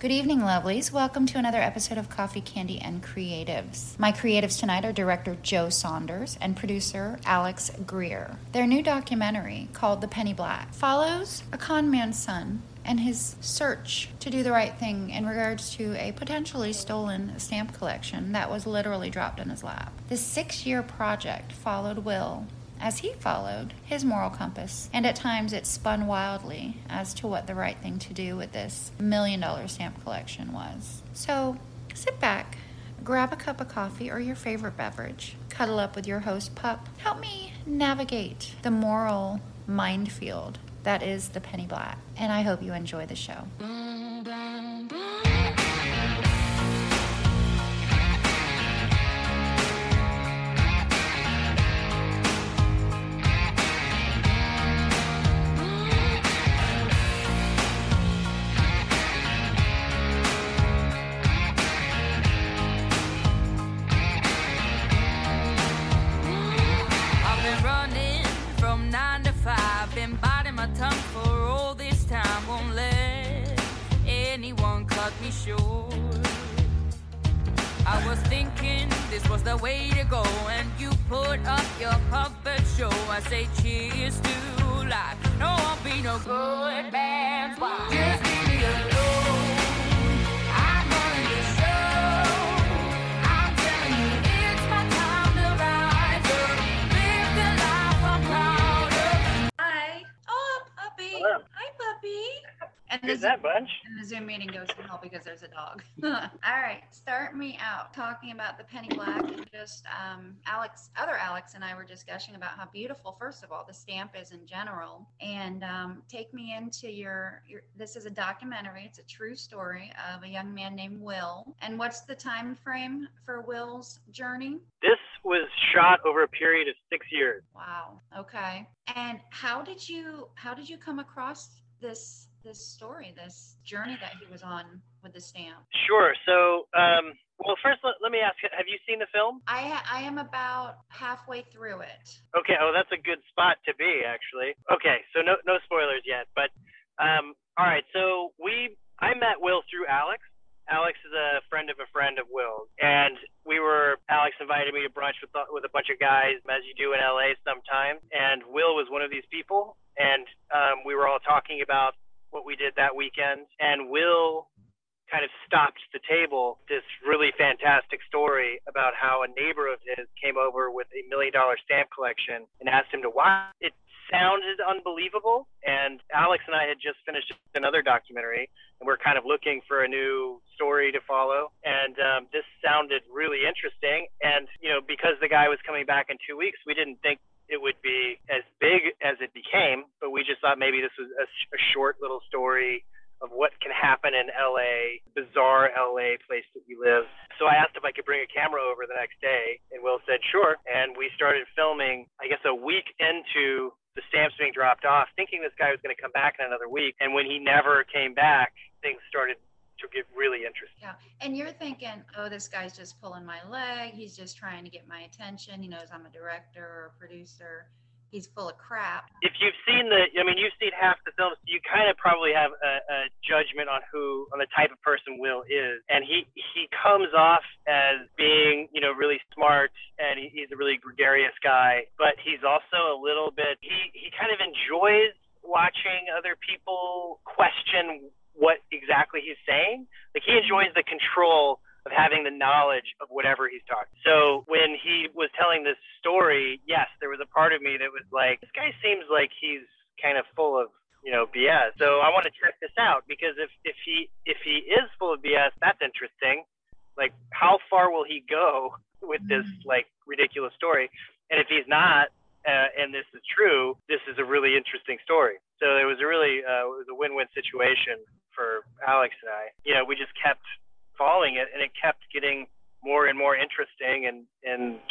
Good evening, lovelies. Welcome to another episode of Coffee, Candy, and Creatives. My creatives tonight are director Joe Saunders and producer Alex Greer. Their new documentary, called The Penny Black, follows a con man's son and his search to do the right thing in regards to a potentially stolen stamp collection that was literally dropped in his lap. This 6-year project followed Will as he followed his moral compass, and at times it spun wildly as to what the right thing to do with this $1 million stamp collection was. So sit back, grab a cup of coffee or your favorite beverage, cuddle up with your host pup, help me navigate the moral minefield that is the Penny Black, and I hope you enjoy the show. Me short. I was thinking this was the way to go, and you put up your puppet show. I say cheers to life. No, I'll be no good man's wife. Just leave me alone. I'm running the show. I'm telling you, it's my time to rise up. Live the life I'm proud of. Hi. Oh, puppy. Hello. Hi, puppy. And Who's that bunch? And the Zoom meeting goes to hell because there's a dog. All right, start me out talking about the Penny Black. And just other Alex and I were discussing about how beautiful, first of all, the stamp is in general. And take me into your, this is a documentary. It's a true story of a young man named Will. And what's the time frame for Will's journey? This was shot over a period of 6 years. Wow. Okay. And how did you come across this story, this journey that he was on with the stamp? Sure. So, well, first, let me ask you, have you seen the film? I am about halfway through it. Okay. Oh, that's a good spot to be, actually. Okay. So no spoilers yet, but, all right. So I met Will through Alex. Alex is a friend of Will's, and Alex invited me to brunch with a bunch of guys, as you do in LA sometimes, and Will was one of these people, and we were all talking about what we did that weekend, and Will kind of stopped the table this really fantastic story about how a neighbor of his came over with $1 million stamp collection and asked him to watch. It sounded unbelievable, and Alex and I had just finished another documentary, and we're kind of looking for a new story to follow, and this sounded really interesting, and because the guy was coming back in 2 weeks, we didn't think it would be as big as it became, but we just thought maybe this was a short little story of what can happen in LA, bizarre LA place that we live. So I asked if I could bring a camera over the next day, and Will said sure. And we started filming, I guess, a week into the stamps being dropped off, thinking this guy was going to come back in another week. And when he never came back, things started to get really interesting. Yeah. And you're thinking, oh, this guy's just pulling my leg. He's just trying to get my attention. He knows I'm a director or a producer. He's full of crap. If you've seen you've seen half the film, so you kind of probably have a judgment on the type of person Will is. And he comes off as being, really smart, and he's a really gregarious guy, but he's also a little bit, he kind of enjoys watching other people question what exactly he's saying. Like, he enjoys the control of having the knowledge of whatever he's talking. So when he was telling this story, yes, there was a part of me that was like, this guy seems like he's kind of full of, BS. So I want to check this out, because if he is full of BS, that's interesting. Like, how far will he go with this ridiculous story? And if he's not, and this is true, this is a really interesting story. So it was a really it was a win-win situation for Alex and I. We just kept following it, and it kept getting more and more interesting, and twists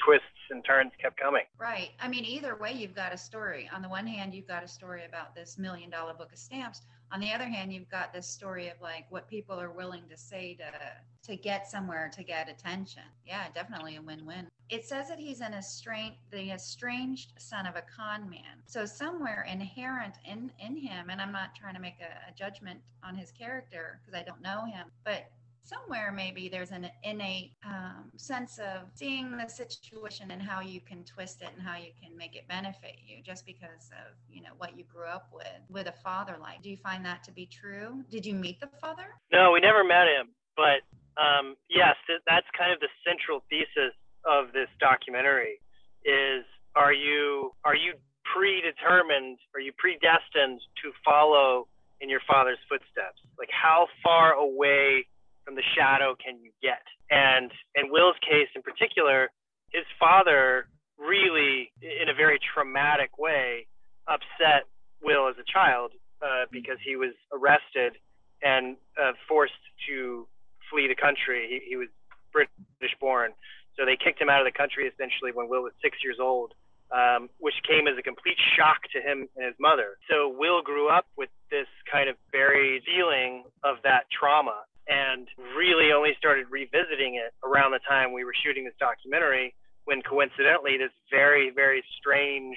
and turns kept coming. Right. I mean, either way, you've got a story. On the one hand, you've got a story about this $1 million book of stamps. On the other hand, you've got this story of like what people are willing to say to get somewhere, to get attention. Yeah, definitely a win-win. It says that he's the estranged son of a con man. So somewhere inherent in him, and I'm not trying to make a judgment on his character because I don't know him, but somewhere maybe there's an innate sense of seeing the situation and how you can twist it and how you can make it benefit you just because of, you know, what you grew up with a father like. Do you find that to be true? Did you meet the father? No, we never met him, but yes, that's kind of the central thesis of this documentary is are you predetermined, are you predestined to follow in your father's footsteps? Like how far away from the shadow can you get? And in Will's case in particular, his father really, in a very traumatic way, upset Will as a child because he was arrested and forced to flee the country. He was British born. So they kicked him out of the country essentially when Will was 6 years old, which came as a complete shock to him and his mother. So Will grew up with this kind of buried feeling of that trauma and really only started revisiting it around the time we were shooting this documentary when coincidentally this very, very strange,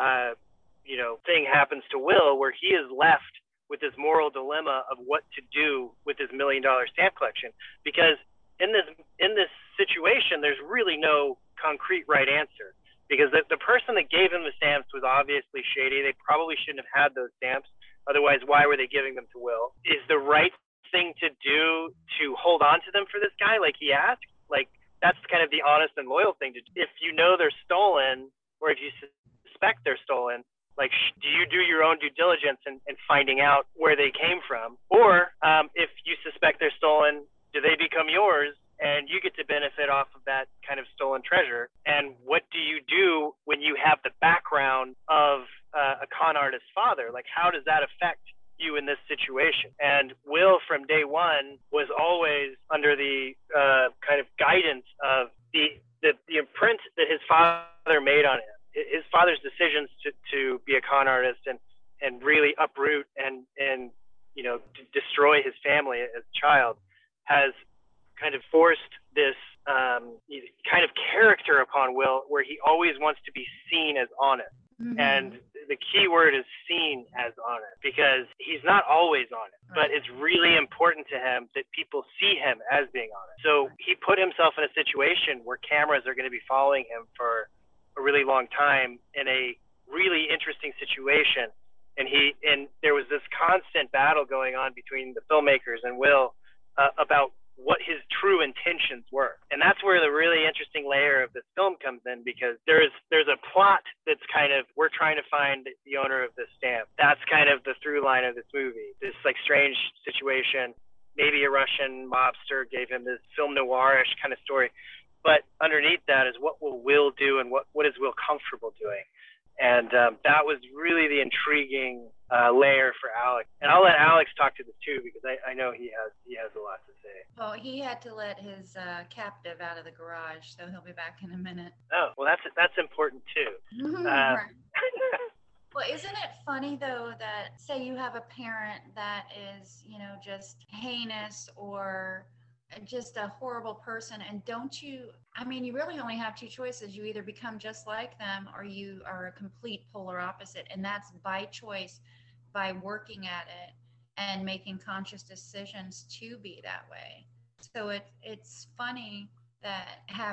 thing happens to Will where he is left with this moral dilemma of what to do with his $1 million stamp collection. Because in this situation, there's really no concrete right answer because the person that gave him the stamps was obviously shady. They probably shouldn't have had those stamps. Otherwise, why were they giving them to Will? Is the right thing to do to hold on to them for this guy like he asked? Like, that's kind of the honest and loyal thing to do. If you know they're stolen or if you suspect they're stolen, like, do you do your own due diligence in finding out where they came from? Or if you suspect they're stolen, do they become yours and you get to benefit off of that kind of stolen treasure? And what do you do when you have the background of a con artist's father? Like, how does that affect you in this situation? And Will, from day one, was always under the kind of guidance of the imprint that his father made on him. His father's decisions to be a con artist and really uproot and destroy his family as a child has kind of forced this kind of character upon Will where he always wants to be seen as honest. Mm-hmm. And the key word is seen as honest because he's not always honest, but it's really important to him that people see him as being honest. So he put himself in a situation where cameras are going to be following him for a really long time in a really interesting situation. And there was this constant battle going on between the filmmakers and Will about what his true intentions were. And that's where the really interesting layer of this film comes in because there's a plot that's kind of, we're trying to find the owner of this stamp. That's kind of the through line of this movie. This like strange situation, maybe a Russian mobster gave him this film noir-ish kind of story. But underneath that is what will Will do and what is Will comfortable doing? And that was really the intriguing layer for Alex. And I'll let Alex talk to this too because I know he has a lot to say. Well, he had to let his captive out of the garage, so he'll be back in a minute. Oh, well, that's important too. Well, isn't it funny though that say you have a parent that is, just heinous or just a horrible person, and you really only have two choices. You either become just like them or you are a complete polar opposite, and that's by choice, by working at it and making conscious decisions to be that way. So it's funny that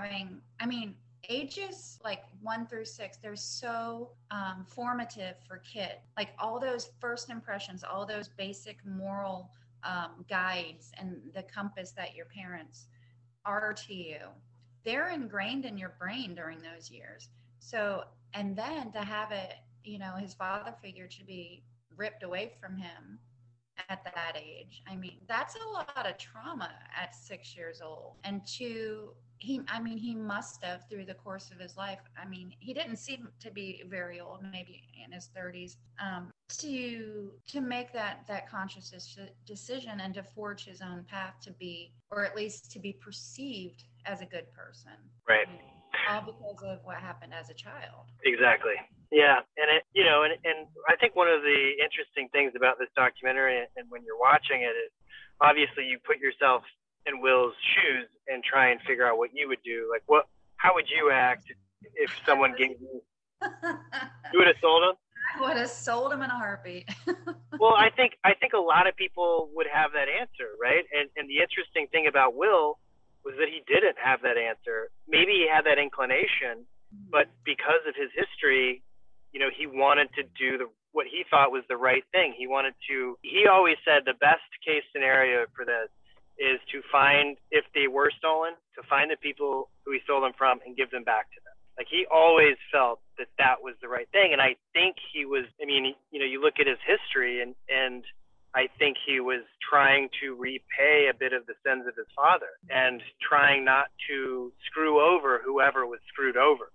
ages like 1 through 6, they're so formative for kids. Like all those first impressions, all those basic moral guides and the compass that your parents are to you, they're ingrained in your brain during those years. So, and then to have it, his father figure to be ripped away from him at that age, that's a lot of trauma at 6 years old. And he must have, through the course of his life, he didn't seem to be very old, maybe in his 30s, to make that conscious decision and to forge his own path to be, or at least to be perceived as a good person. Right. all because of what happened as a child. Exactly. Yeah, and and I think one of the interesting things about this documentary, and when you're watching it, is obviously you put yourself in Will's shoes and try and figure out what you would do. Like, how would you act if someone gave you? You would have sold him. I would have sold him in a heartbeat. Well, I think a lot of people would have that answer, right? And the interesting thing about Will was that he didn't have that answer. Maybe he had that inclination, but because of his history, he wanted to do what he thought was the right thing. He always said the best case scenario for this is to find, if they were stolen, to find the people who he stole them from and give them back to them. Like, he always felt that was the right thing. And I think he was, you look at his history and I think he was trying to repay a bit of the sins of his father and trying not to screw over whoever was screwed over,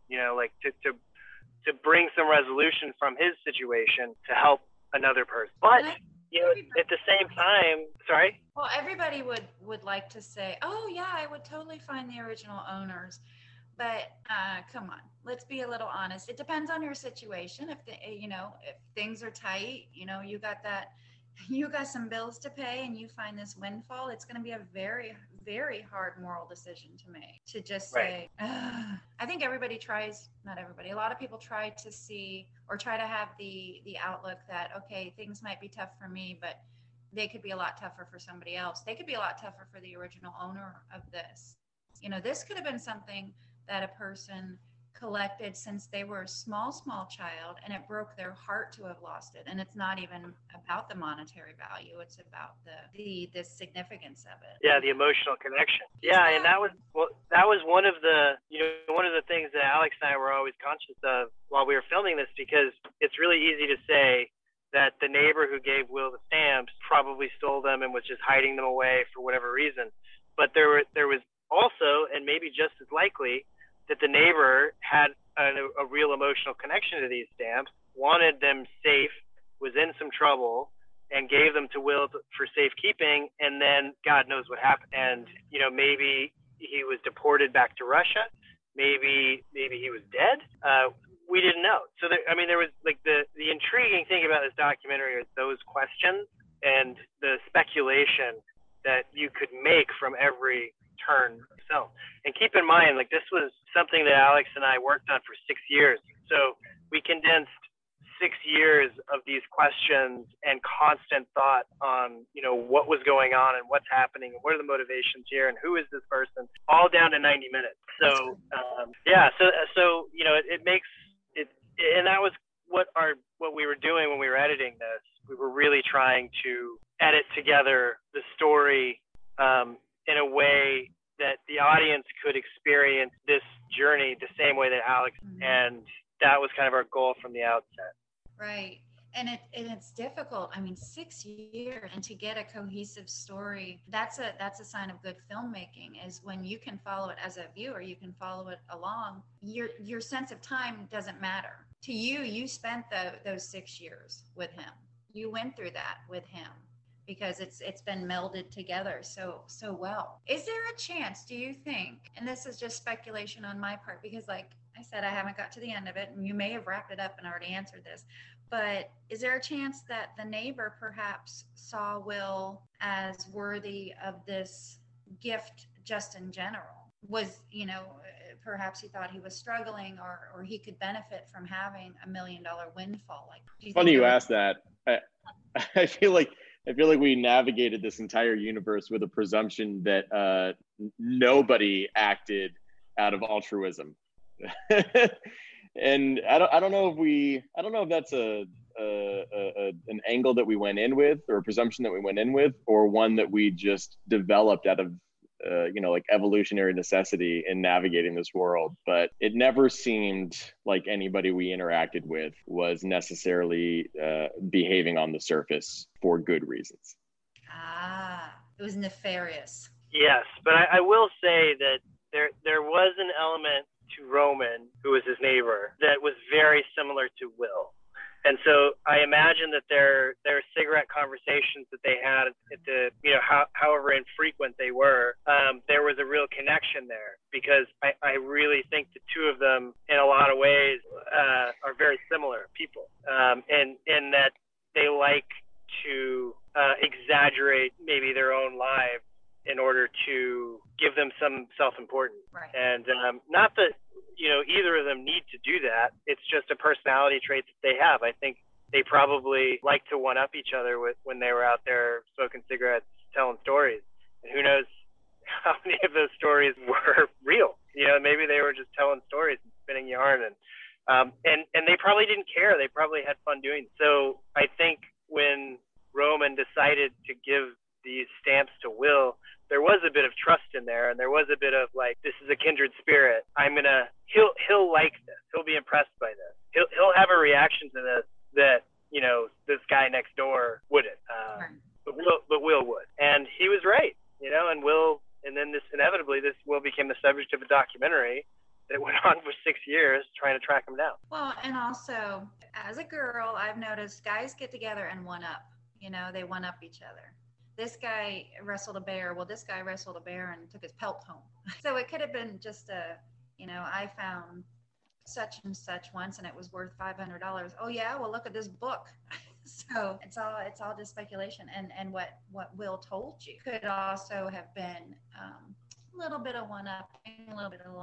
to bring some resolution from his situation to help another person. But, at the same time, sorry? Well, everybody would like to say, oh, yeah, I would totally find the original owners. But come on, let's be a little honest. It depends on your situation. If things are tight, you got some bills to pay and you find this windfall, it's going to be a very, very hard moral decision to make. To just say, I think a lot of people try to see or try to have the outlook that, okay, things might be tough for me, but they could be a lot tougher for somebody else. They could be a lot tougher for the original owner of this. This could have been something that a person collected since they were a small child, and it broke their heart to have lost it. And it's not even about the monetary value, it's about the significance of it. Yeah, the emotional connection. Yeah, and that was one of the things that Alex and I were always conscious of while we were filming this, because it's really easy to say that the neighbor who gave Will the stamps probably stole them and was just hiding them away for whatever reason. But there was also, and maybe just as likely, that the neighbor had a real emotional connection to these stamps, wanted them safe, was in some trouble, and gave them to Will for safekeeping, and then God knows what happened. And, maybe he was deported back to Russia. Maybe he was dead. We didn't know. So, there was like the intriguing thing about this documentary is those questions and the speculation that you could make from every turn of the film. And keep in mind, like, this was something that Alex and I worked on for 6 years. So we condensed 6 years of these questions and constant thought on, what was going on and what's happening and what are the motivations here and who is this person, all down to 90 minutes. So, it makes it, and that was what we were doing when we were editing this. We were really trying to edit together the story in a way that the audience could experience this journey the same way that Alex, and that was kind of our goal from the outset. Right. And it's difficult. 6 years, and to get a cohesive story, that's a sign of good filmmaking, is when you can follow it as a viewer, you can follow it along. Your sense of time doesn't matter. To you, you spent those 6 years with him. You went through that with him, because it's been melded together so well. Is there a chance, do you think, and this is just speculation on my part, because like I said, I haven't got to the end of it, and you may have wrapped it up and already answered this, but is there a chance that the neighbor perhaps saw Will as worthy of this gift just in general? Was, perhaps he thought he was struggling, or he could benefit from having $1 million windfall? Like, funny you asked that. I feel like we navigated this entire universe with a presumption that nobody acted out of altruism. And I don't know if that's an angle that we went in with, or a presumption that we went in with, or one that we just developed out of like evolutionary necessity in navigating this world. But it never seemed like anybody we interacted with was necessarily behaving on the surface for good reasons. It was nefarious. Yes, but I will say that there was an element to Roman, who was his neighbor, that was very similar to Will. And so I imagine that their cigarette conversations that they had at the, however infrequent they were was a real connection there, because I really think the two of them, in a lot of ways, are very similar people, in that they like to exaggerate maybe their own lives in order to give them some self-importance. Right. And not that, either of them need to do that. It's just a personality trait that they have. I think they probably like to one-up each other when they were out there smoking cigarettes, telling stories. And who knows how many of those stories were real. Maybe they were just telling stories and spinning yarn. And they probably didn't care. They probably had fun doing it. So I think when Roman decided to give these stamps to Will, there was a bit of trust in there, and there was a bit of like, this is a kindred spirit. He'll like this. He'll be impressed by this. He'll have a reaction to this that this guy next door wouldn't. But Will would, and he was right. And then this Will became the subject of a documentary that went on for 6 years trying to track him down. Well, and also as a girl, I've noticed guys get together and one up. They one up each other. This guy wrestled a bear. Well, this guy wrestled a bear and took his pelt home. So it could have been just I found such and such once and it was worth $500. Oh yeah, well look at this book. So it's all just speculation. And what Will told you could also have been a little bit of one up, a little bit of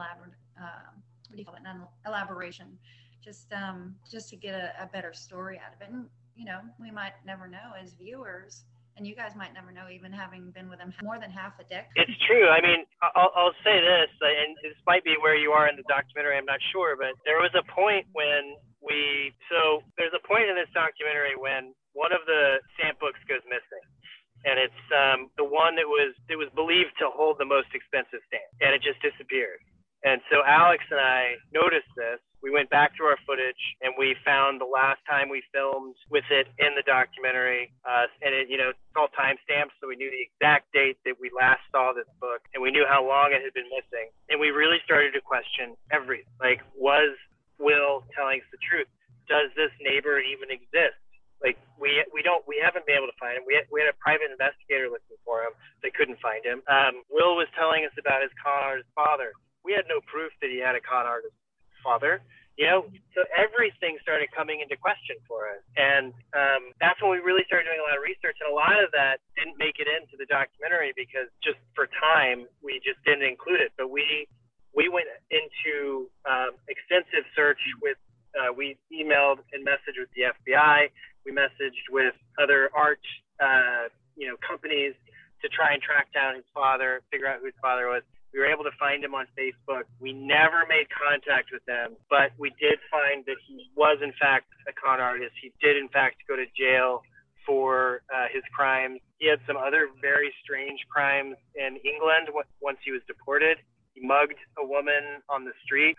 elaboration, just to get a better story out of it. And we might never know as viewers. And you guys might never know, even having been with them more than half a decade. It's true. I mean, I'll say this, and this might be where you are in the documentary, I'm not sure, but there was a point when there's a point in this documentary when one of the stamp books goes missing. And it's the one that was believed to hold the most expensive stamp, and it just disappeared. And so Alex and I noticed this. We went back to our footage and we found the last time we filmed with it in the documentary. And it's all timestamped, so we knew the exact date that we last saw this book, and we knew how long it had been missing. And we really started to question everything. Like, was Will telling us the truth? Does this neighbor even exist? Like, we haven't been able to find him. We had a private investigator looking for him. They couldn't find him. Will was telling us about his con artist father. We had no proof that he had a con artist father, so everything started coming into question for us. And that's when we really started doing a lot of research, and a lot of that didn't make it into the documentary because just for time, we just didn't include it. But we went into extensive search with, we emailed and messaged with the FBI. We messaged with other art, companies to try and track down his father, figure out who his father was. We were able to find him on Facebook. We never made contact with him, but we did find that he was, in fact, a con artist. He did, in fact, go to jail for his crimes. He had some other very strange crimes in England once he was deported. He mugged a woman on the street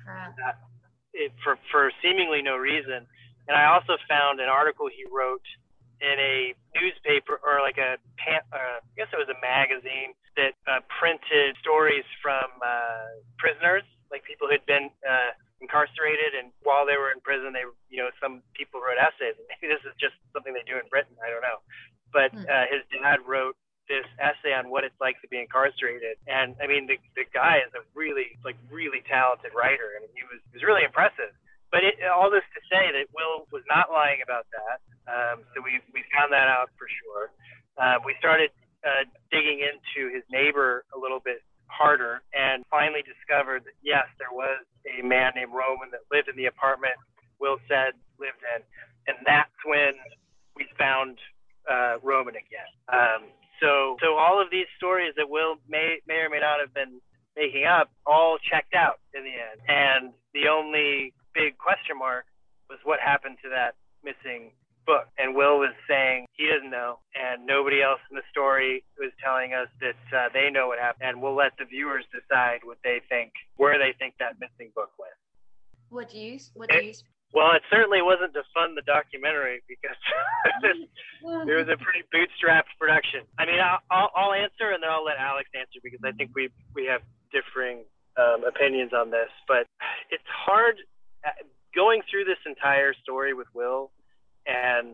for seemingly no reason. And I also found an article he wrote in a newspaper, or like I guess it was a magazine that printed stories from prisoners, like people who had been incarcerated, and while they were in prison, some people wrote essays. And maybe this is just something they do in Britain, I don't know. But his dad wrote this essay on what it's like to be incarcerated. And I mean, the guy is a really talented writer, and he was really impressive. But all this to say that Will was not lying about that. So we found that out for sure. We started digging into his neighbor a little bit harder and finally discovered that, yes, there was a man named Roman that lived in the apartment Will said lived in. And that's when we found Roman again. So all of these stories that Will may or may not have been making up all checked out in the end. And the only big question mark was what happened to that missing book. And Will was saying he doesn't know, and nobody else in the story was telling us that they know what happened. And we'll let the viewers decide where they think that missing book went. What do you? Well, it certainly wasn't to fund the documentary because there was a pretty bootstrapped production. I mean, I'll answer, and then I'll let Alex answer because I think we have differing opinions on this. But it's hard going through this entire story with Will and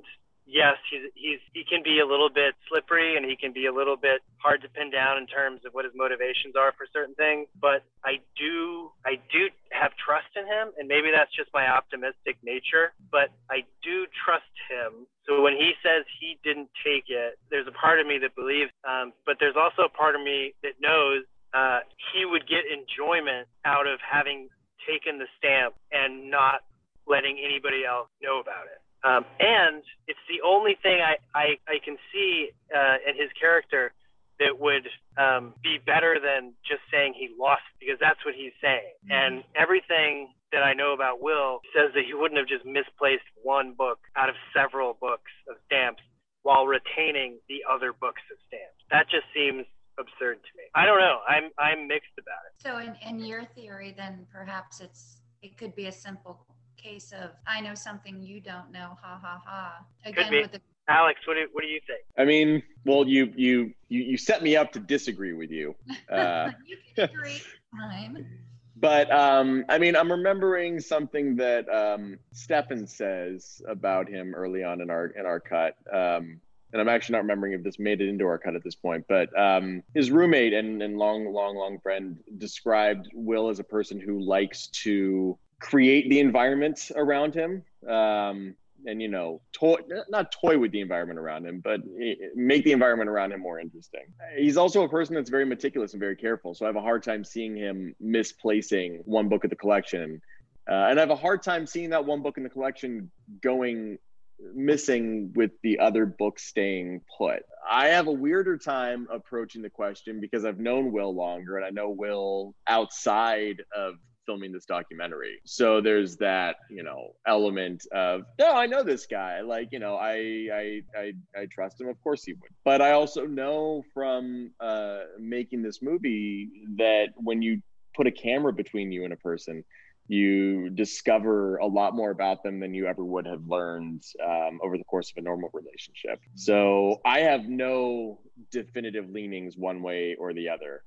yes, he can be a little bit slippery, and he can be a little bit hard to pin down in terms of what his motivations are for certain things. But I do have trust in him, and maybe that's just my optimistic nature, but I do trust him. So when he says he didn't take it, there's a part of me that believes, but there's also a part of me that knows he would get enjoyment out of having taken the stamp and not letting anybody else know about it. And it's the only thing I can see in his character that would be better than just saying he lost, because that's what he's saying. And everything that I know about Will says that he wouldn't have just misplaced one book out of several books of stamps while retaining the other books of stamps. That just seems absurd to me. I don't know. I'm mixed about it. So in your theory, then perhaps it could be a simple case of, I know something you don't know, ha ha ha. Again, could be. with the Alex, what do you think? I mean, well, you set me up to disagree with you. you can agree. Time. But I mean, I'm remembering something that Stefan says about him early on in our cut. And I'm actually not remembering if this made it into our cut at this point, but his roommate and long friend described Will as a person who likes to create the environment around him, and not toy with the environment around him, but make the environment around him more interesting. He's also a person that's very meticulous and very careful, so I have a hard time seeing him misplacing one book of the collection, and I have a hard time seeing that one book in the collection going missing with the other books staying put. I have a weirder time approaching the question because I've known Will longer, and I know Will outside of filming this documentary. So there's that, element of, no, I know this guy. Like, I trust him. Of course he would. But I also know from making this movie that when you put a camera between you and a person, you discover a lot more about them than you ever would have learned over the course of a normal relationship. So I have no definitive leanings one way or the other.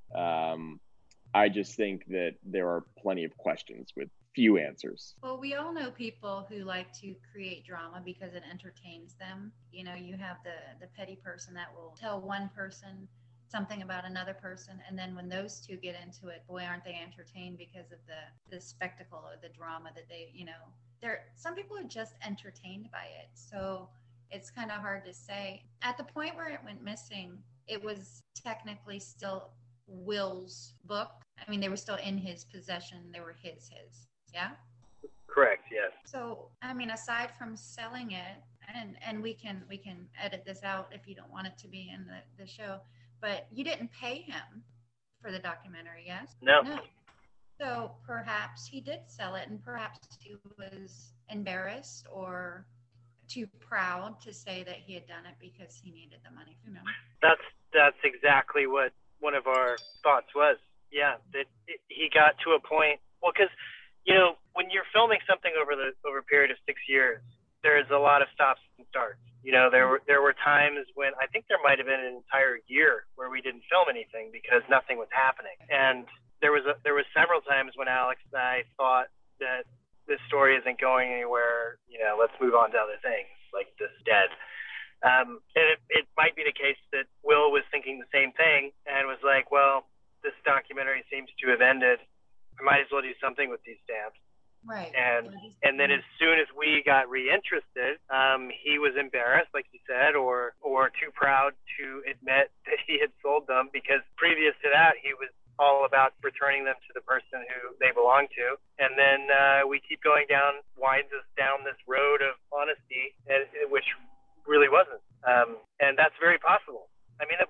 I just think that there are plenty of questions with few answers. Well, we all know people who like to create drama because it entertains them. You have the petty person that will tell one person something about another person, and then when those two get into it, boy, aren't they entertained because of the spectacle or the drama that they, some people are just entertained by it. So it's kind of hard to say. At the point where it went missing, it was technically still Will's book. I mean, they were still in his possession. They were his, yeah? Correct, yes. So, I mean, aside from selling it, and we can edit this out if you don't want it to be in the show, but you didn't pay him for the documentary, yes? No. So perhaps he did sell it, and perhaps he was embarrassed or too proud to say that he had done it because he needed the money. Who knows? That's exactly what one of our thoughts was. Yeah, that he got to a point. Well, because when you're filming something over a period of 6 years, there's a lot of stops and starts. There were times when I think there might have been an entire year where we didn't film anything because nothing was happening. And there was several times when Alex and I thought that this story isn't going anywhere. Let's move on to other things, like this dead. And it might be the case that Will was thinking the same thing and was like, well, this documentary seems to have ended. I might as well do something with these stamps. Right. And then as soon as we got reinterested, he was embarrassed, like you said, or too proud to admit that he had sold them, because previous to that, he was all about returning them to the person who they belong to. And then we keep winds us down this road of honesty, which really wasn't. And that's very possible. I mean,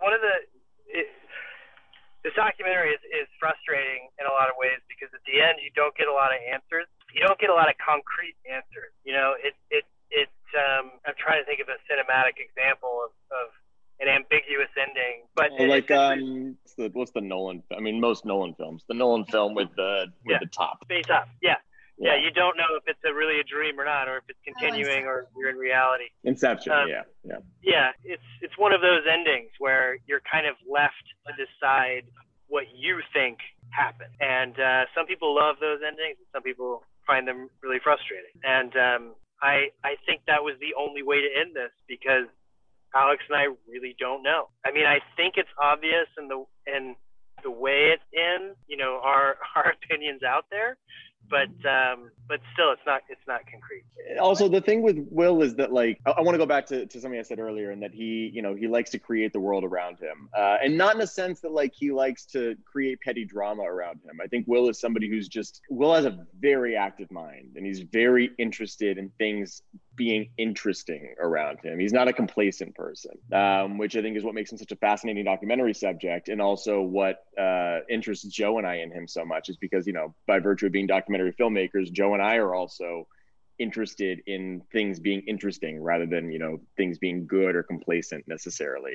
this documentary is frustrating in a lot of ways, because at the end, you don't get a lot of answers. You don't get a lot of concrete answers. I'm trying to think of a cinematic example of an ambiguous ending, but what's the Nolan? I mean, most Nolan films, the Nolan film with the top. Face up, yeah. You don't know if it's really a dream or not, or if it's continuing or you're in reality. Inception, yeah. Yeah, it's one of those endings where you're kind of left to decide what you think happened. And some people love those endings, and some people find them really frustrating. And I think that was the only way to end this, because Alex and I really don't know. I mean, I think it's obvious in the way it ends, our opinions out there, but still it's not concrete. Also, the thing with Will is that, like, I want to go back to something I said earlier, and that he likes to create the world around him, and not in a sense that, like, he likes to create petty drama around him. I think Will is somebody Will has a very active mind, and he's very interested in things being interesting around him. He's not a complacent person, which I think is what makes him such a fascinating documentary subject, and also what interests Joe and I in him so much, is because, by virtue of being documentary filmmakers, Joe and I are also interested in things being interesting rather than, things being good or complacent necessarily.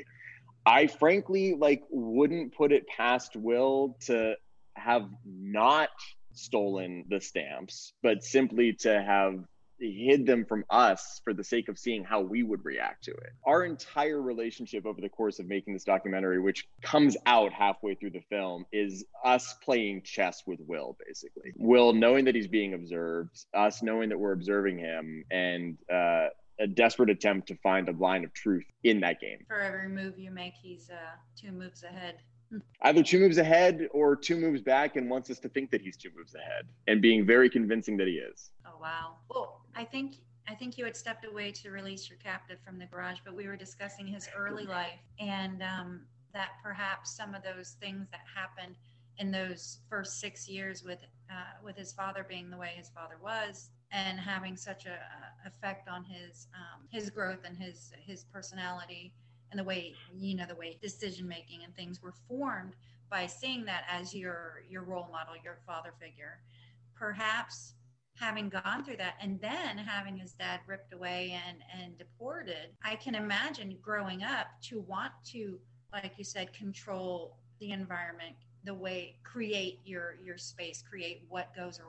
I frankly, wouldn't put it past Will to have not stolen the stamps, but simply to have hid them from us for the sake of seeing how we would react to it. Our entire relationship over the course of making this documentary, which comes out halfway through the film, is us playing chess with Will, basically. Will knowing that he's being observed, us knowing that we're observing him, and a desperate attempt to find a line of truth in that game. For every move you make, he's 2 moves ahead. Either 2 moves ahead or 2 moves back, and wants us to think that he's 2 moves ahead, and being very convincing that he is. Oh, wow. Well, I think you had stepped away to release your captive from the garage, but we were discussing his early life, and that perhaps some of those things that happened in those first 6 years with his father being the way his father was, and having such a effect on his growth and his personality, and the way decision making and things were formed by seeing that as your role model, your father figure. Perhaps having gone through that and then having his dad ripped away and deported, I can imagine growing up to want to, like you said, control the environment, the way, create your space, create what goes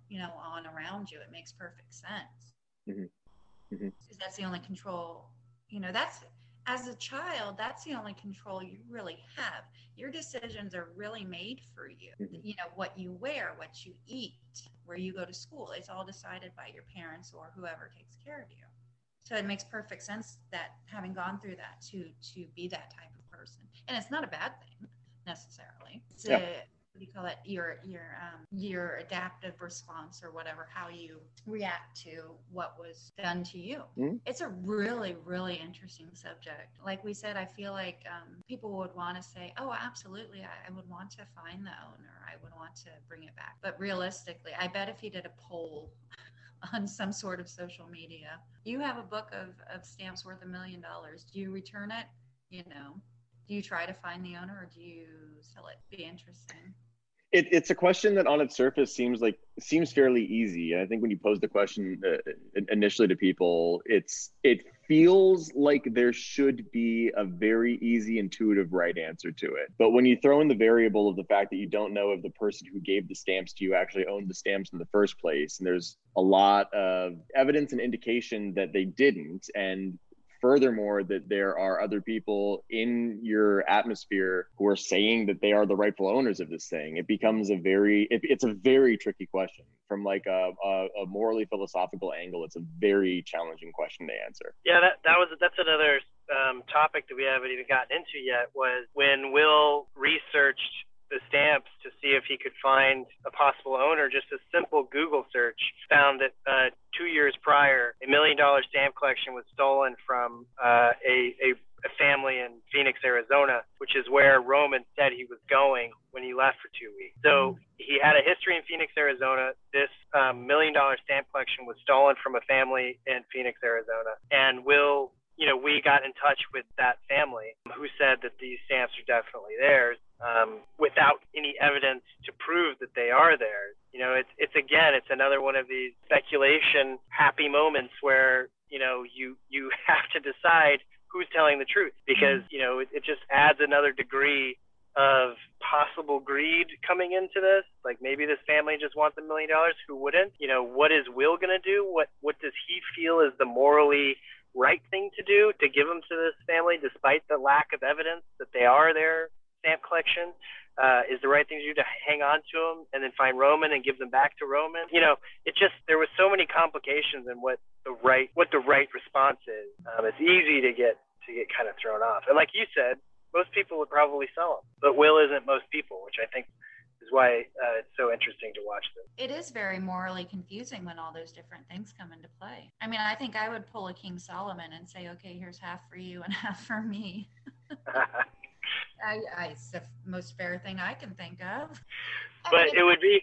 on around you. It makes perfect sense. Mm-hmm. Mm-hmm. Because that's the only control, that's, as a child, that's the only control you really have. Your decisions are really made for you. Mm-hmm. What you wear, what you eat, where you go to school, it's all decided by your parents or whoever takes care of you. So it makes perfect sense that having gone through that to be that type of person. And it's not a bad thing necessarily. It's what do you call it? Your adaptive response, or whatever, how you react to what was done to you. Mm-hmm. It's a really, really interesting subject. Like we said, I feel like people would want to say, oh, absolutely, I would want to find the owner. I would want to bring it back. But realistically, I bet if you did a poll on some sort of social media, you have a book of stamps worth $1 million. Do you return it? Do you try to find the owner, or do you sell it? Be interesting. It's a question that on its surface seems fairly easy. And I think when you pose the question initially to people, it feels like there should be a very easy, intuitive right answer to it. But when you throw in the variable of the fact that you don't know if the person who gave the stamps to you actually owned the stamps in the first place, and there's a lot of evidence and indication that they didn't, and furthermore, that there are other people in your atmosphere who are saying that they are the rightful owners of this thing, it becomes it's a very tricky question. From like a morally philosophical angle, it's a very challenging question to answer. Yeah, that's another topic that we haven't even gotten into yet, was when Will researched the stamps to see if he could find a possible owner. Just a simple Google search found that 2 years prior, $1 million stamp collection was stolen from a family in Phoenix, Arizona, which is where Roman said he was going when he left for 2 weeks. So he had a history in Phoenix, Arizona. This $1 million stamp collection was stolen from a family in Phoenix, Arizona. And Will, we got in touch with that family, who said that these stamps are definitely theirs, without any evidence to prove that they are theirs. It's another one of these speculation happy moments where, you have to decide who's telling the truth, because, it just adds another degree of possible greed coming into this. Like, maybe this family just wants $1 million. Who wouldn't? What is Will going to do? What does he feel is the morally right thing to do to give them to this family, despite the lack of evidence that they are their stamp collection is the right thing to do, to hang on to them and then find Roman and give them back to Roman. You know, it just, there was so many complications in what the right response is. It's easy to get kind of thrown off. And like you said, most people would probably sell them, but Will isn't most people, which I think is why it's so interesting to watch them. It is very morally confusing when all those different things come into play. I mean, I think I would pull a King Solomon and say, okay, here's half for you and half for me. It's the most fair thing I can think of. But it would be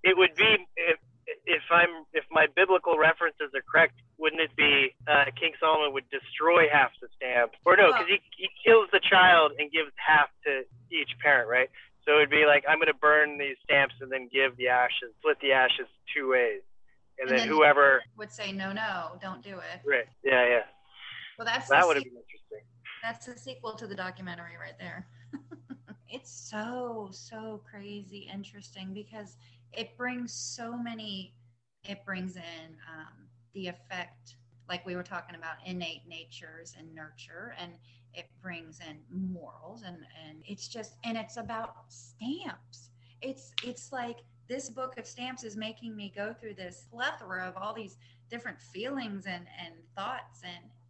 if my biblical references are correct, wouldn't it be King Solomon would destroy half the stamp? Or no, because he kills the child and gives half to each parent, right? So it would be like, I'm going to burn these stamps and then give the ashes, split the ashes 2 ways. And then whoever would say, no, don't do it. Right. Yeah. Well, that would have been interesting. That's the sequel to the documentary right there. It's so crazy interesting because it brings in the effect, like we were talking about, innate natures and nurture, and it brings in morals, and it's about stamps. It's like this book of stamps is making me go through this plethora of all these different feelings and thoughts,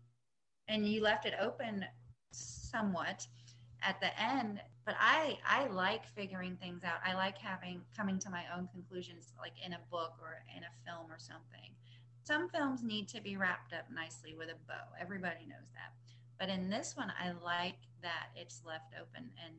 and you left it open somewhat at the end, but I like figuring things out. I like coming to my own conclusions, like in a book or in a film or something. Some films need to be wrapped up nicely with a bow. Everybody knows that. But in this one, I like that it's left open and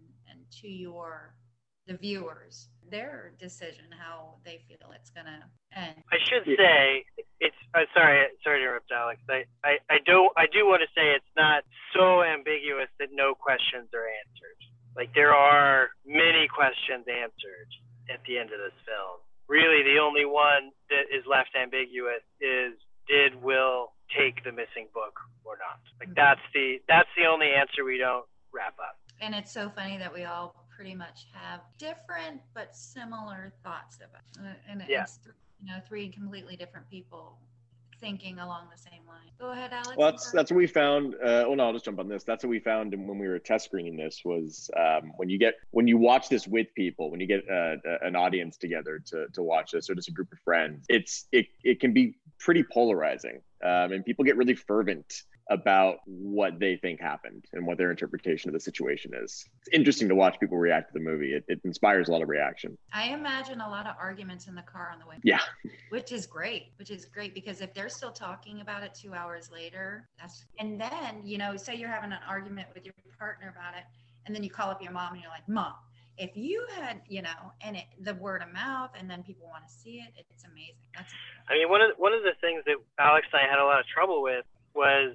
to the viewers, their decision, how they feel it's going to end. I should say, it's sorry to interrupt, Alex. I do want to say it's not so ambiguous that no questions are answered. Like, there are many questions answered at the end of this film. Really, the only one that is left ambiguous is, did Will take the missing book or not? Like, that's the only answer we don't wrap up. And it's so funny that we all pretty much have different but similar thoughts about it. And it's three completely different people thinking along the same line. Go ahead, Alex. Well, that's what we found. I'll just jump on this. That's what we found when we were test screening this was when you watch this with people, when you get an audience together to watch this, or just a group of friends, it can be pretty polarizing, and people get really fervent about what they think happened and what their interpretation of the situation is. It's interesting to watch people react to the movie. It inspires a lot of reaction. I imagine a lot of arguments in the car on the way. Yeah. Which is great because if they're still talking about it 2 hours later, and then, say you're having an argument with your partner about it, and then you call up your mom and you're like, Mom, if you had, and the word of mouth, and then people want to see it, it's amazing. One of the things that Alex and I had a lot of trouble with was,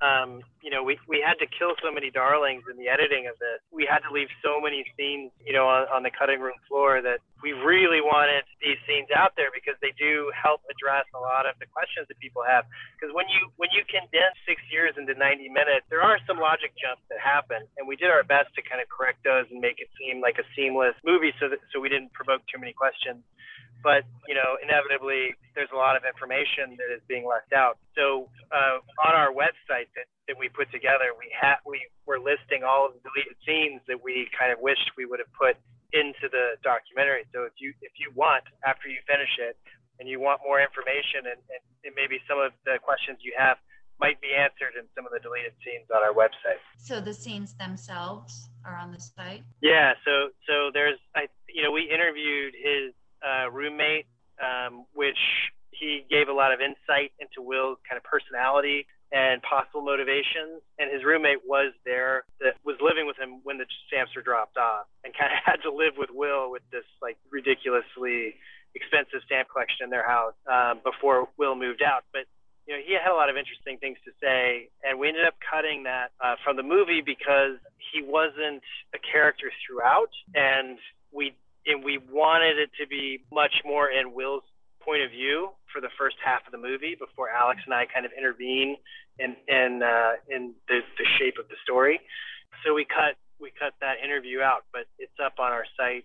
we had to kill so many darlings in the editing of this. We had to leave so many scenes, on the cutting room floor, that we really wanted these scenes out there because they do help address a lot of the questions that people have. Because when you condense 6 years into 90 minutes, there are some logic jumps that happen, and we did our best to kind of correct those and make it seem like a seamless movie, so we didn't provoke too many questions. But, inevitably, there's a lot of information that is being left out. So on our website that we put together, we were listing all of the deleted scenes that we kind of wished we would have put into the documentary. So if you want, after you finish it, and you want more information, and maybe some of the questions you have might be answered in some of the deleted scenes on our website. So the scenes themselves are on the site? Yeah. So there's, we interviewed his roommate, which he gave a lot of insight into Will's kind of personality and possible motivations. And his roommate was there, that was living with him when the stamps were dropped off, and kind of had to live with Will with this like ridiculously expensive stamp collection in their house before Will moved out. But he had a lot of interesting things to say, and we ended up cutting that from the movie because he wasn't a character throughout, and we wanted it to be much more in Will's point of view for the first half of the movie before Alex and I kind of intervene in the shape of the story. So we cut that interview out, but it's up on our site,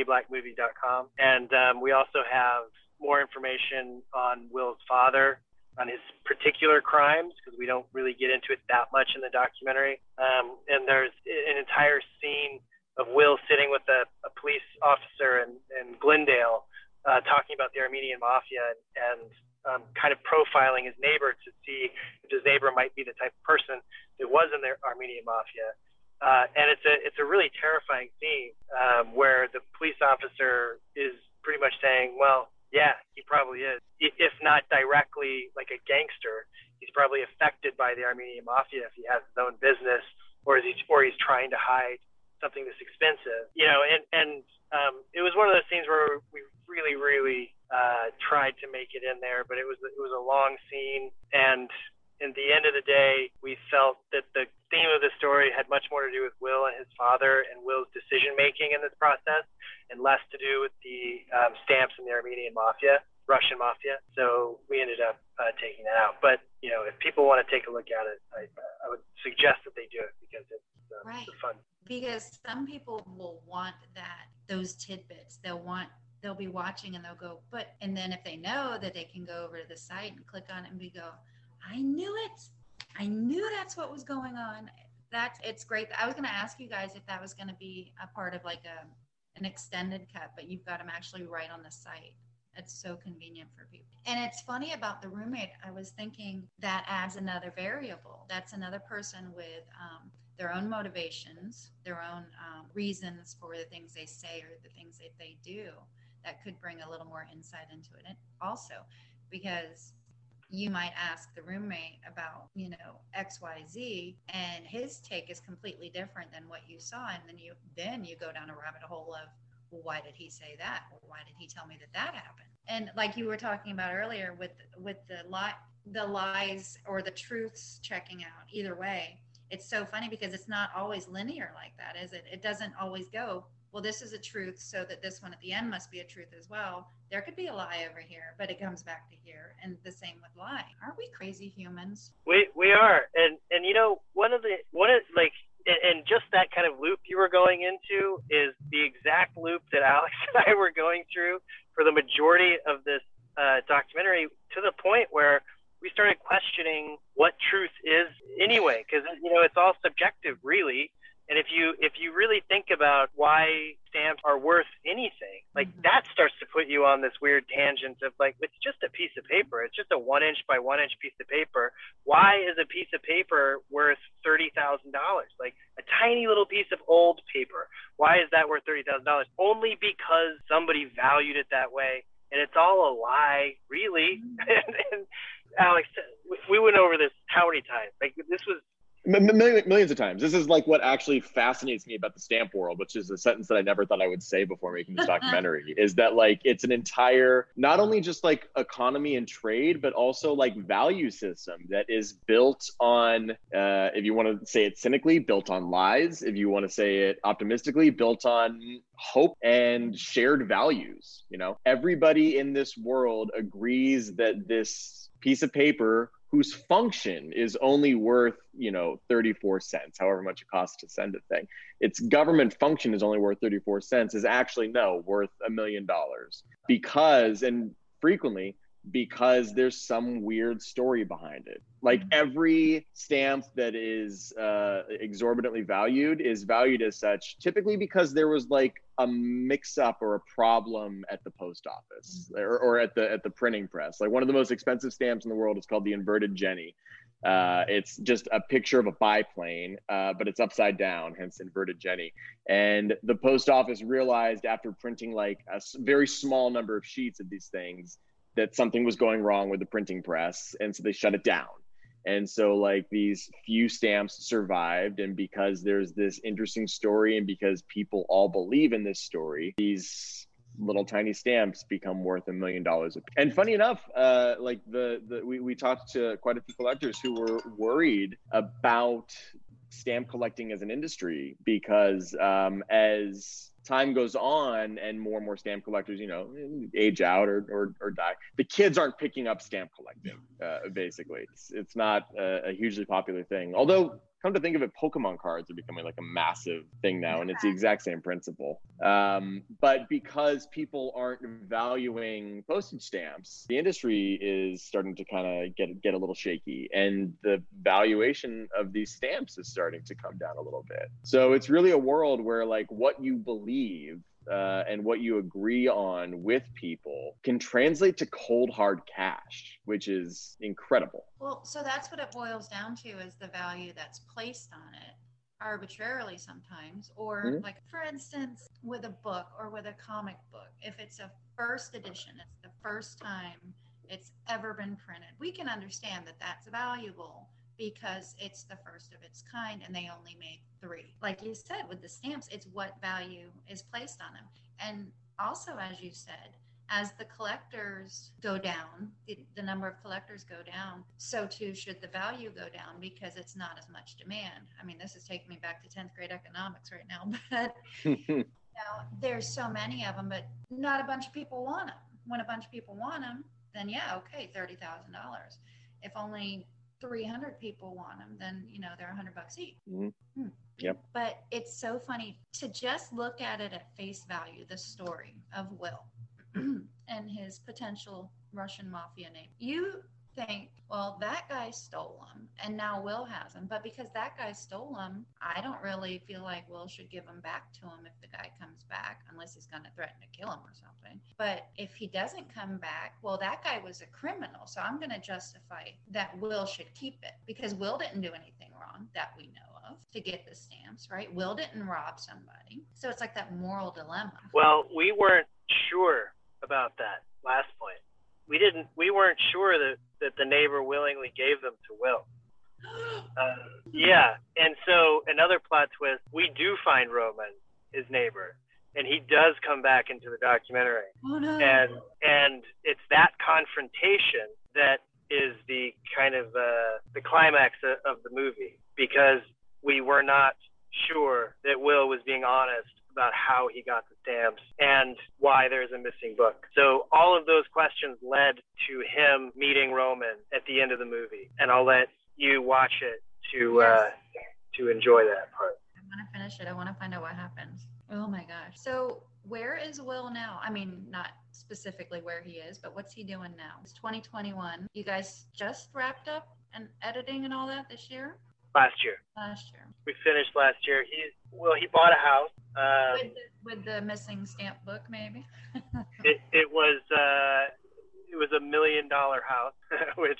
thepennyblackmovie.com. And we also have more information on Will's father, his particular crimes, because we don't really get into it that much in the documentary. And there's an entire scene of Will sitting with a police officer in Glendale, talking about the Armenian Mafia and kind of profiling his neighbor to see if his neighbor might be the type of person that was in the Armenian Mafia. And it's a really terrifying scene where the police officer is pretty much saying, well, yeah, he probably is. If not directly like a gangster, he's probably affected by the Armenian Mafia if he has his own business, or he's trying to hide something that's expensive. And it was one of those scenes where we really tried to make it in there, but it was a long scene, and in the end of the day, we felt that the theme of the story had much more to do with Will and his father and Will's decision making in this process, and less to do with the stamps in the Armenian Mafia, Russian Mafia. So we ended up taking that out. But if people want to take a look at it, I would suggest that they do it, because it's right. fun. Because some people will want those tidbits. They'll be watching and they'll go, and then if they know that they can go over to the site and click on it and go, I knew it. I knew that's what was going on. It's great. I was going to ask you guys if that was going to be a part of like an extended cut, but you've got them actually right on the site. It's so convenient for people. And it's funny about the roommate. I was thinking that adds another variable. That's another person with their own motivations, their own reasons for the things they say or the things that they do. That could bring a little more insight into it. And also, because you might ask the roommate about, XYZ, and his take is completely different than what you saw. And then you go down a rabbit hole of, well, why did he say that? Or why did he tell me that happened? And like you were talking about earlier with the lies or the truths checking out, either way, it's so funny because it's not always linear like that, is it? It doesn't always go, well, this is a truth, so that this one at the end must be a truth as well. There could be a lie over here, but it comes back to here. And the same with lying. Aren't we crazy humans? We are. And and just that kind of loop you were going into is the exact loop that Alex and I were going through for the majority of this documentary, to the point where we started questioning what truth is anyway, because it's all subjective, really. And if you really think about why stamps are worth anything, like that starts to put you on this weird tangent of like, it's just a piece of paper. It's just a 1 inch by 1 inch piece of paper. Why is a piece of paper worth $30,000? Like a tiny little piece of old paper. Why is that worth $30,000? Only because somebody valued it that way. And it's all a lie, really. And Alex, we went over this how many times? Like this was millions of times. This is like what actually fascinates me about the stamp world, which is a sentence that I never thought I would say before making this documentary, is that like it's an entire, not only just like economy and trade, but also like value system that is built on, if you want to say it cynically, built on lies. If you want to say it optimistically, built on hope and shared values. Everybody in this world agrees that this piece of paper whose function is only worth, 34 cents, however much it costs to send a thing. Its government function is only worth 34 cents, is actually worth $1 million. Because there's some weird story behind it. Like every stamp that is exorbitantly valued is valued as such, typically because there was like a mix up or a problem at the post office or at the printing press. Like one of the most expensive stamps in the world is called the inverted Jenny. It's just a picture of a biplane, but it's upside down, hence inverted Jenny. And the post office realized after printing like a very small number of sheets of these things that something was going wrong with the printing press. And so they shut it down. And so like these few stamps survived. And because there's this interesting story and because people all believe in this story, these little tiny stamps become worth $1 million. And funny enough, we talked to quite a few collectors who were worried about stamp collecting as an industry because as time goes on and more stamp collectors, age out or die, the kids aren't picking up stamp collecting. Basically, it's not a hugely popular thing. Although come to think of it, Pokemon cards are becoming like a massive thing now, and it's the exact same principle. But because people aren't valuing postage stamps, the industry is starting to kind of get a little shaky, and the valuation of these stamps is starting to come down a little bit. So it's really a world where like what you believe and what you agree on with people can translate to cold hard cash, which is incredible. Well, so that's what it boils down to, is the value that's placed on it arbitrarily sometimes, or like, for instance, with a book or with a comic book, if it's a first edition, it's the first time it's ever been printed, we can understand that that's valuable because it's the first of its kind and they only made 3. Like you said, with the stamps, it's what value is placed on them. And also, as you said, as the collectors go down, the number of collectors go down, so too should the value go down because it's not as much demand. I mean, this is taking me back to 10th grade economics right now, but there's so many of them, but not a bunch of people want them. When a bunch of people want them, then yeah, okay, $30,000. If only 300 people want them, then they're $100 each. Yep. But it's so funny to just look at it at face value, the story of Will and his potential Russian mafia name. You think, well, that guy stole them and now Will has them, but because that guy stole them, I don't really feel like Will should give them back to him if the guy comes back, unless he's going to threaten to kill him or something. But if he doesn't come back, well, that guy was a criminal, so I'm going to justify that Will should keep it because Will didn't do anything wrong that we know of to get the stamps, right? Will didn't rob somebody, so it's like that moral dilemma. Well, we weren't sure about that last point. We weren't sure that the neighbor willingly gave them to Will. Yeah. And so another plot twist, we do find Roman, his neighbor, and he does come back into the documentary. Oh, no. And it's that confrontation that is the kind of the climax of the movie, because we were not sure that Will was being honest about how he got the stamps and why there's a missing book. So all of those questions led to him meeting Roman at the end of the movie. And I'll let you watch it to enjoy that part. I want to finish it. I want to find out what happens. Oh my gosh. So where is Will now? I mean, not specifically where he is, but what's he doing now? It's 2021. You guys just wrapped up and editing and all that this year? Last year. We finished last year. He bought a house. With the missing stamp book, maybe. it was a $1 million house, which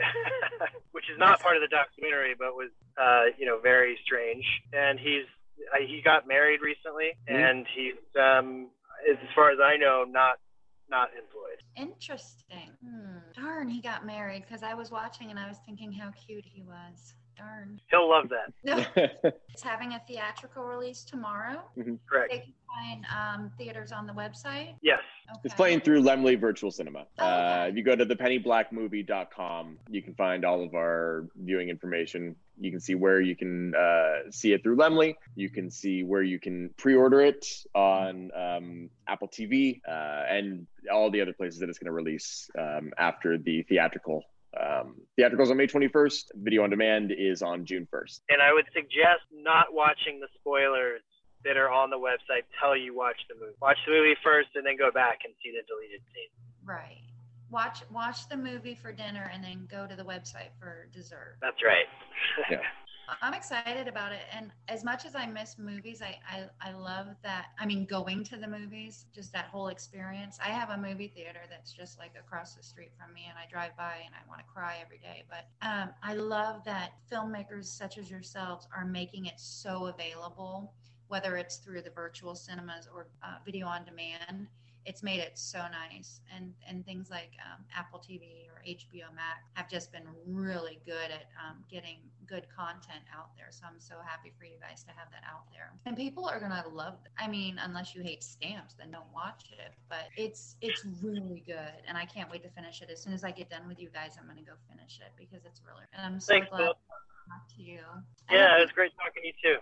is not part of the documentary, but was very strange. And he got married recently, and he's as far as I know, not employed. Interesting. Darn, he got married, because I was watching and I was thinking how cute he was. Darn. He'll love that. It's having a theatrical release tomorrow. Correct. They can find theaters on the website. Yes. Okay. It's playing through Laemmle Virtual Cinema. Okay. If you go to thepennyblackmovie.com, you can find all of our viewing information. You can see where you can see it through Laemmle. You can see where you can pre-order it on Apple TV and all the other places that it's going to release after the theatrical. Theatricals on May 21st. Video on demand is on June 1st. And I would suggest not watching the spoilers that are on the website till you watch the movie. Watch the movie first and then go back and see the deleted scene. Right. Watch the movie for dinner and then go to the website for dessert. That's right. Yeah. I'm excited about it. And as much as I miss movies, I love that. I mean, going to the movies, just that whole experience. I have a movie theater that's just like across the street from me, and I drive by and I want to cry every day. But I love that filmmakers such as yourselves are making it so available, whether it's through the virtual cinemas or video on demand. It's made it so nice. And things like Apple TV or HBO Max have just been really good at getting good content out there. So I'm so happy for you guys to have that out there. And people are going to love it. I mean, unless you hate stamps, then don't watch it. But it's really good. And I can't wait to finish it. As soon as I get done with you guys, I'm going to go finish it because it's really, and I'm so glad to talk to you. Yeah, it was great talking to you too.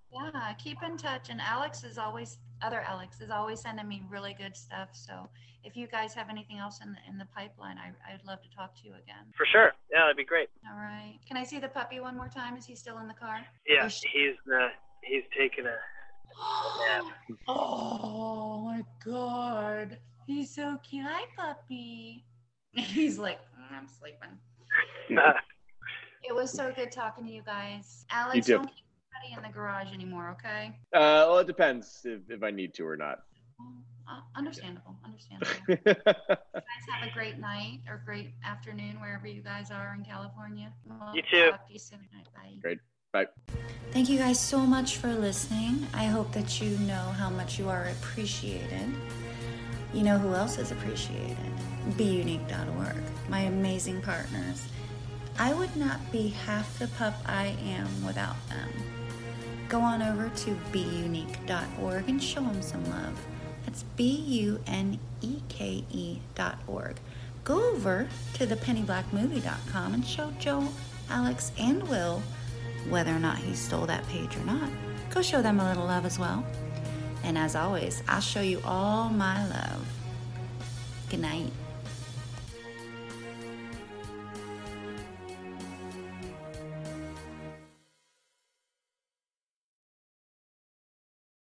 Yeah, keep in touch. And other Alex is always sending me really good stuff. So if you guys have anything else in the pipeline, I'd love to talk to you again. For sure. Yeah, that'd be great. All right. Can I see the puppy one more time? Is he still in the car? Yeah, he's taking a nap. Oh my God. He's so cute. Hi, puppy. He's like, I'm sleeping. It was so good talking to you guys. Alex, don't keep anybody in the garage anymore, okay? Well, it depends if I need to or not. Understandable. You guys have a great night or great afternoon wherever you guys are in California. You too. Talk to you soon. Bye. Great. Bye. Thank you guys so much for listening. I hope that you know how much you are appreciated. You know who else is appreciated? BeUnique.org, my amazing partners. I would not be half the pup I am without them. Go on over to BeUnique.org and show them some love. That's BUNEKE.org. Go over to thePennyBlackMovie.com and show Joe, Alex, and Will whether or not he stole that page or not. Go show them a little love as well. And as always, I'll show you all my love. Good night.